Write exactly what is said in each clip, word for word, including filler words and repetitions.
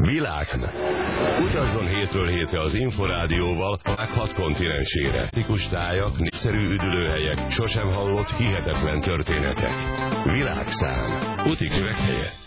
Világna. Utazzon hétről hétre az Inforádióval a hat kontinensére. Tikus tájak, népszerű üdülőhelyek, sosem hallott hihetetlen történetek. Világszám. Útikövek helyett.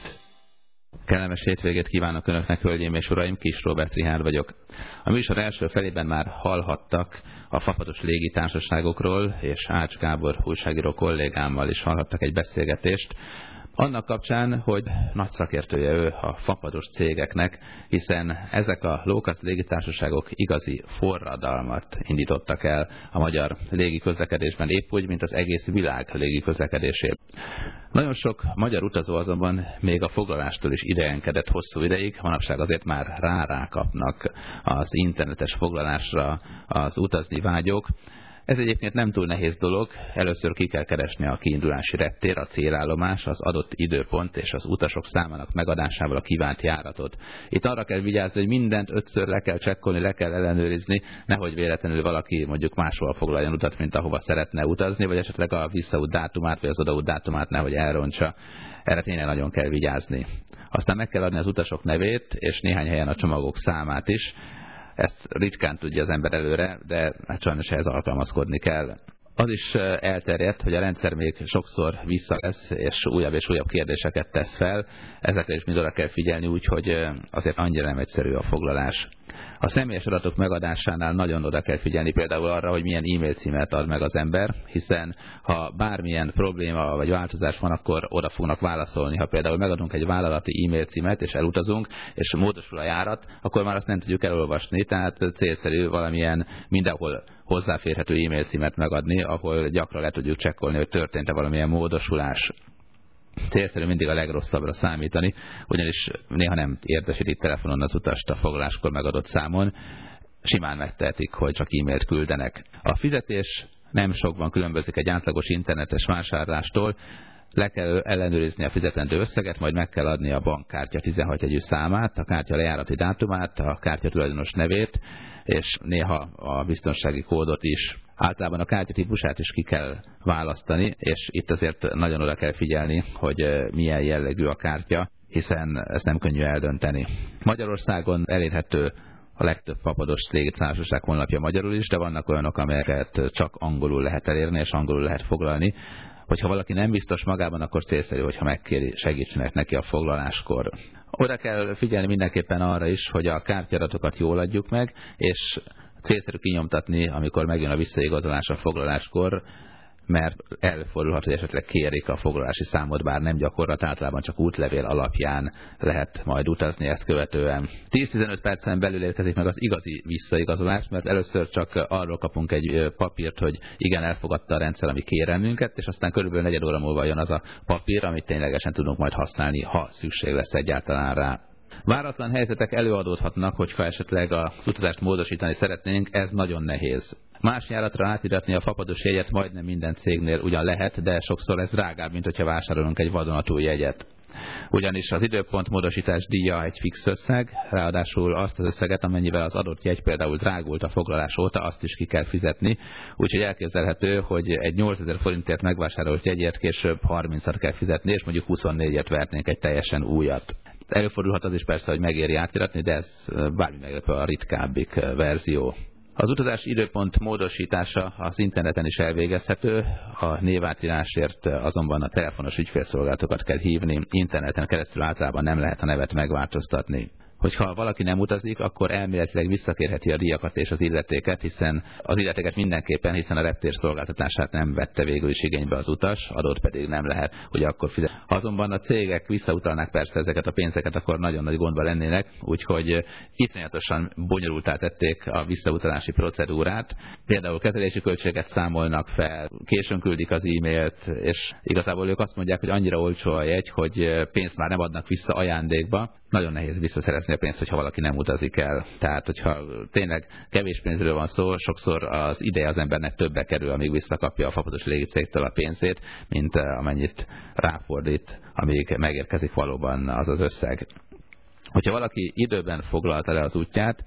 Kellemes hétvégét kívánok Önöknek, hölgyeim és uraim, Kis Róbert Richárd vagyok. A műsor első felében már hallhattak a fapados légitársaságokról, és Ács Gábor újságíró kollégámmal is hallhattak egy beszélgetést, annak kapcsán, hogy nagy szakértője ő a fapados cégeknek, hiszen ezek a low-cost légitársaságok igazi forradalmat indítottak el a magyar légiközlekedésben, épp úgy, mint az egész világ légiközlekedésében. Nagyon sok magyar utazó azonban még a foglalástól is ideenkedett hosszú ideig, manapság azért már rá-rákapnak az internetes foglalásra az utazni vágyók. Ez egyébként nem túl nehéz dolog, először ki kell keresni a kiindulási reptér, a célállomás, az adott időpont és az utasok számának megadásával a kívánt járatot. Itt arra kell vigyázni, hogy mindent ötször le kell csekkolni, le kell ellenőrizni, nehogy véletlenül valaki mondjuk máshol foglaljon utat, mint ahova szeretne utazni, vagy esetleg a visszaút dátumát, vagy az odaút dátumát nehogy elrontsa. Erre tényleg nagyon kell vigyázni. Aztán meg kell adni az utasok nevét, és néhány helyen a csomagok számát is. Ezt ritkán tudja az ember előre, de hát sajnos ehhez alkalmazkodni kell. Az is elterjedt, hogy a rendszer még sokszor visszavesz, és újabb és újabb kérdéseket tesz fel. Ezekre is mind oda kell figyelni, úgyhogy azért annyira nem egyszerű a foglalás. A személyes adatok megadásánál nagyon oda kell figyelni például arra, hogy milyen e-mail címet ad meg az ember, hiszen ha bármilyen probléma vagy változás van, akkor oda fognak válaszolni. Ha például megadunk egy vállalati e-mail címet, és elutazunk, és módosul a járat, akkor már azt nem tudjuk elolvasni, tehát célszerű valamilyen mindenhol hozzáférhető e-mail címet megadni, ahol gyakran le tudjuk csekkolni, hogy történt-e valamilyen módosulás. Célszerű mindig a legrosszabbra számítani, ugyanis néha nem értesítik telefonon az utast a foglaláskor megadott számon, simán megtehetik, hogy csak e-mailt küldenek. A fizetés nem sokban különbözik egy átlagos internetes vásárlástól, le kell ellenőrizni a fizetendő összeget, majd meg kell adni a bankkártya tizenhat jegyű számát, a kártya lejárati dátumát, a kártya tulajdonos nevét, és néha a biztonsági kódot is. Általában a kártya típusát is ki kell választani, és itt azért nagyon oda kell figyelni, hogy milyen jellegű a kártya, hiszen ezt nem könnyű eldönteni. Magyarországon elérhető a legtöbb fapados légitársaság honlapja magyarul is, de vannak olyanok, amelyeket csak angolul lehet elérni, és angolul lehet foglalni. Hogyha valaki nem biztos magában, akkor célszerű, hogyha megkéri, segítsenek neki a foglaláskor. Oda kell figyelni mindenképpen arra is, hogy a kártyadatokat jól adjuk meg, és célszerű kinyomtatni, amikor megjön a visszaigazolás a foglaláskor, mert előfordulhat, hogy esetleg kérik a foglalási számot, bár nem gyakorlat, általában csak útlevél alapján lehet majd utazni ezt követően. tíz-tizenöt percen belül érkezik meg az igazi visszaigazolás, mert először csak arról kapunk egy papírt, hogy igen, elfogadta a rendszer a mi kérelmünket, és aztán körülbelül negyed óra múlva jön az a papír, amit ténylegesen tudunk majd használni, ha szükség lesz egyáltalán rá. Váratlan helyzetek előadódhatnak, hogyha esetleg a utazást módosítani szeretnénk, ez nagyon nehéz. Más járatra átiratni a fapados jegyet majdnem minden cégnél ugyan lehet, de sokszor ez drágább, mint hogyha vásárolunk egy vadonatúj jegyet. Ugyanis az időpont módosítás díja egy fix összeg, ráadásul azt az összeget, amennyivel az adott jegy például drágult a foglalás óta, azt is ki kell fizetni, úgyhogy elképzelhető, hogy egy nyolcezer forintért megvásárolt jegyért később harmincat kell fizetni, és mondjuk huszonnégyet vernénk egy teljesen újat. Előfordulhat az is persze, hogy megéri átiratni, de ez bármi meglepő a ritkábbik verzió. Az utazás időpont módosítása az interneten is elvégezhető, a névátírásért azonban a telefonos ügyfélszolgálatokat kell hívni, interneten keresztül általában nem lehet a nevet megváltoztatni. Hogyha valaki nem utazik, akkor elméletileg visszakérheti a díjakat és az illetéket, hiszen az illetéket mindenképpen, hiszen a reptér szolgáltatását nem vette végül is igénybe az utas, adót pedig nem lehet, hogy akkor fizet. Azonban a cégek visszautalnák persze ezeket a pénzeket, akkor nagyon nagy gondba lennének, úgyhogy iszonyatosan bonyolultá tették a visszautalási procedúrát. Például kezelési költséget számolnak fel, későn küldik az e-mailt, és igazából ők azt mondják, hogy annyira olcsó a jegy, hogy pénzt már nem adnak vissza ajándékba. Nagyon nehéz visszaszerezni a pénzt, hogyha valaki nem utazik el. Tehát, hogyha tényleg kevés pénzről van szó, sokszor az ideje az embernek többe kerül, amíg visszakapja a fapados légicégtől a pénzét, mint amennyit ráfordít, amíg megérkezik valóban az az összeg. Hogyha valaki időben foglalta le az útját,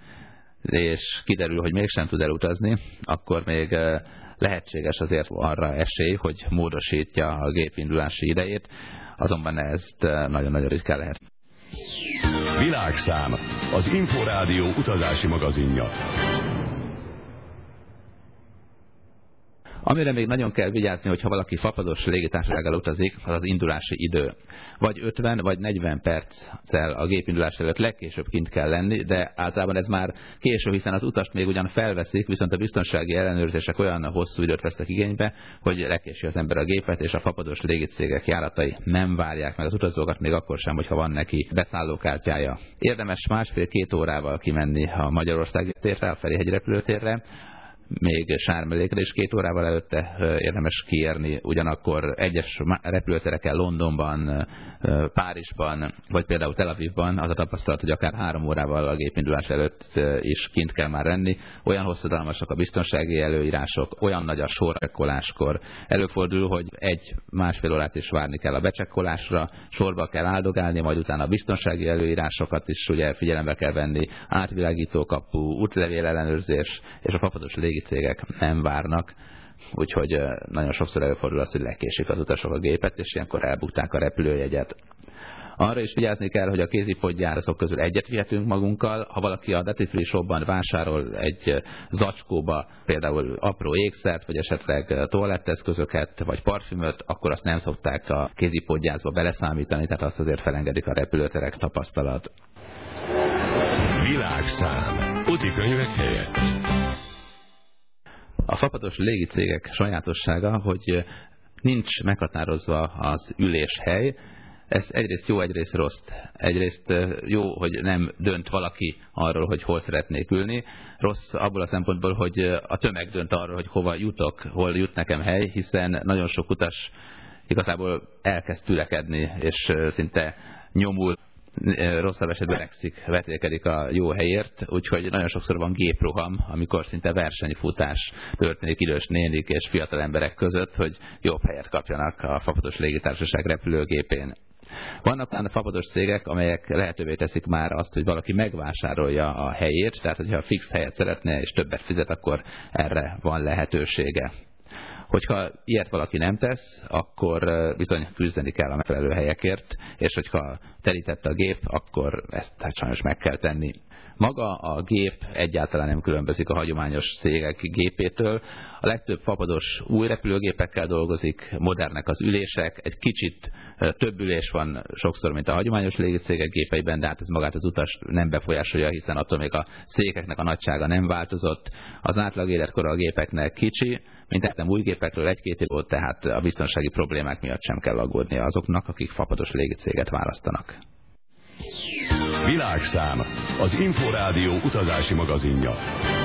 és kiderül, hogy mégsem tud elutazni, akkor még lehetséges azért arra esély, hogy módosítja a gépindulási idejét, azonban ezt nagyon-nagyon ritkán lehet. Világszám, az Inforádió utazási magazinja. Amire még nagyon kell vigyázni, hogyha valaki fapados légitársasággal utazik, az az indulási idő. Vagy ötven vagy negyven perccel a gépindulás előtt legkésőbb kint kell lenni, de általában ez már késő, hiszen az utast még ugyan felveszik, viszont a biztonsági ellenőrzések olyan hosszú időt vesznek igénybe, hogy lekési az ember a gépet, és a fapados légicégek járatai nem várják meg az utazókat, még akkor sem, hogyha van neki beszállókártyája. Érdemes másfél-két órával kimenni a Magyarországi térre, a Ferihegy repülőtérre, még Sármelékre is két órával előtte érdemes kiérni, ugyanakkor egyes repülőtereken Londonban, Párizsban, vagy például Tel Avivban az a tapasztalat, hogy akár három órával a gépindulás előtt is kint kell már lenni. Olyan hosszadalmasak a biztonsági előírások, olyan nagy a sorcsekkoláskor. Előfordul, hogy egy-másfél órát is várni kell a becsekkolásra, sorba kell áldogálni, majd utána a biztonsági előírásokat is ugye figyelembe kell venni, átvilágítókapu, útlevél ellenőrzés, és a fapados légicégek nem várnak, úgyhogy nagyon sokszor előfordul az, hogy lekésik az utasok a gépet, és ilyenkor elbukták a repülőjegyet. Arra is vigyázni kell, hogy a kézipodgyáraszok közül egyet vihetünk magunkkal. Ha valaki a Duty Free Shopban vásárol egy zacskóba például apró ékszert, vagy esetleg toaletteszközöket, vagy parfümöt, akkor azt nem szokták a kézipodgyászba beleszámítani, tehát azt azért felengedik a repülőterek tapasztalat. Világszám. Úti könyvek helyett. A fapados légicégek sajátossága, hogy nincs meghatározva az üléshely. Ez egyrészt jó, egyrészt rossz. Egyrészt jó, hogy nem dönt valaki arról, hogy hol szeretnék ülni. Rossz abból a szempontból, hogy a tömeg dönt arról, hogy hova jutok, hol jut nekem hely, hiszen nagyon sok utas igazából elkezd tülekedni, és szinte nyomul, rosszabb esetben vekszik, vetélkedik a jó helyért, úgyhogy nagyon sokszor van géproham, amikor szinte versenyfutás történik idős nénik és fiatal emberek között, hogy jobb helyet kapjanak a fapados légitársaság repülőgépén. Vannak olyan fapados cégek, amelyek lehetővé teszik már azt, hogy valaki megvásárolja a helyét, tehát hogyha fix helyet szeretne és többet fizet, akkor erre van lehetősége. Hogyha ilyet valaki nem tesz, akkor bizony küzdeni kell a megfelelő helyekért, és hogyha terített a gép, akkor ezt hát sajnos meg kell tenni. Maga a gép egyáltalán nem különbözik a hagyományos cégek gépétől. A legtöbb fapados új repülőgépekkel dolgozik, modernek az ülések, egy kicsit több ülés van sokszor, mint a hagyományos légicégek gépeiben, de hát ez magát az utast nem befolyásolja, hiszen attól még a székeknek a nagysága nem változott. Az átlag életkora a gépeknek kicsi, mint tettem új gépekről egy-két év volt, tehát a biztonsági problémák miatt sem kell aggódnia azoknak, akik fapados légicéget választanak. Világszám, az Inforádió utazási magazinja.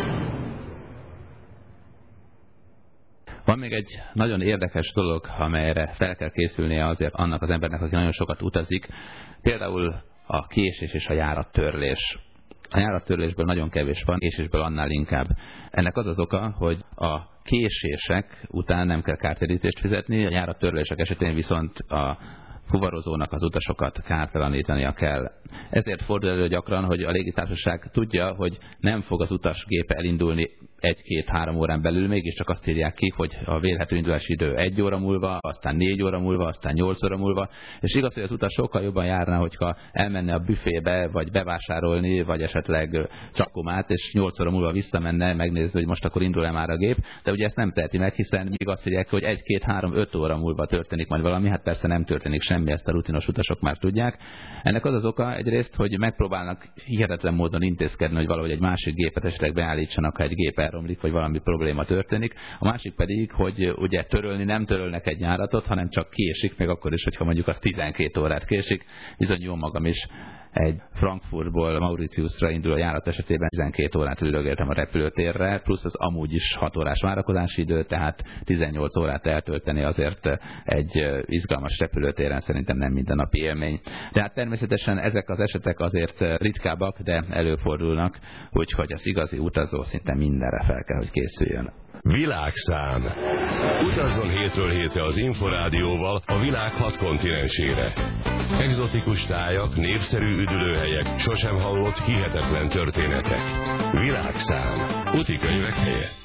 Van még egy nagyon érdekes dolog, amelyre fel kell készülnie azért annak az embernek, aki nagyon sokat utazik, például a késés és a járattörlés. A járattörlésből nagyon kevés van, késésből annál inkább. Ennek az az oka, hogy a késések után nem kell kártérítést fizetni, a járattörlések esetén viszont a fuvarozónak az utasokat kártalanítania kell. Ezért fordul elő gyakran, hogy a légitársaság tudja, hogy nem fog az utasgépe elindulni egy-két-három órán belül, mégiscsak azt írják ki, hogy a vélhető indulási idő egy óra múlva, aztán négy óra múlva, aztán nyolc óra múlva, és igaz, hogy az utas sokkal jobban járna, hogyha elmenne a büfébe, vagy bevásárolni, vagy esetleg csakomát, és nyolc óra múlva visszamenne, megnézni, hogy most akkor indul-e már a gép, de ugye ezt nem teheti meg, hiszen még azt írják, hogy egy-két-három-öt óra múlva történik majd valami, hát persze nem történik semmi, ezt a rutinos utasok már tudják. Ennek az az oka egyrészt, hogy megpróbálnak hihetetlen módon intézkedni, hogy valahogy egy másik gépet esetleg beállítsanak, ha egy gép elromlik, vagy valami probléma történik. A másik pedig, hogy ugye törölni nem törölnek egy járatot, hanem csak késik, még akkor is, hogyha mondjuk az tizenkét órát késik. Bizony jó magam is egy Frankfurtból Mauritiusra induló járat esetében tizenkét órát üldögéltem a repülőtérre, plusz az amúgy is hat órás várakozási idő, tehát tizennyolc órát eltölteni azért egy izgalmas repülőtéren szerintem nem mindennapi élmény. Tehát természetesen ezek az esetek azért ritkábbak, de előfordulnak, úgyhogy az igazi utazó szinte mindenre fel kell, hogy készüljön. Világszám. Utazzon hétről hétre az Inforádióval a világ hat kontinensére. Egzotikus tájak, népszerű üdülőhelyek, sosem hallott hihetetlen történetek. Világszám. Úti könyvek helyett.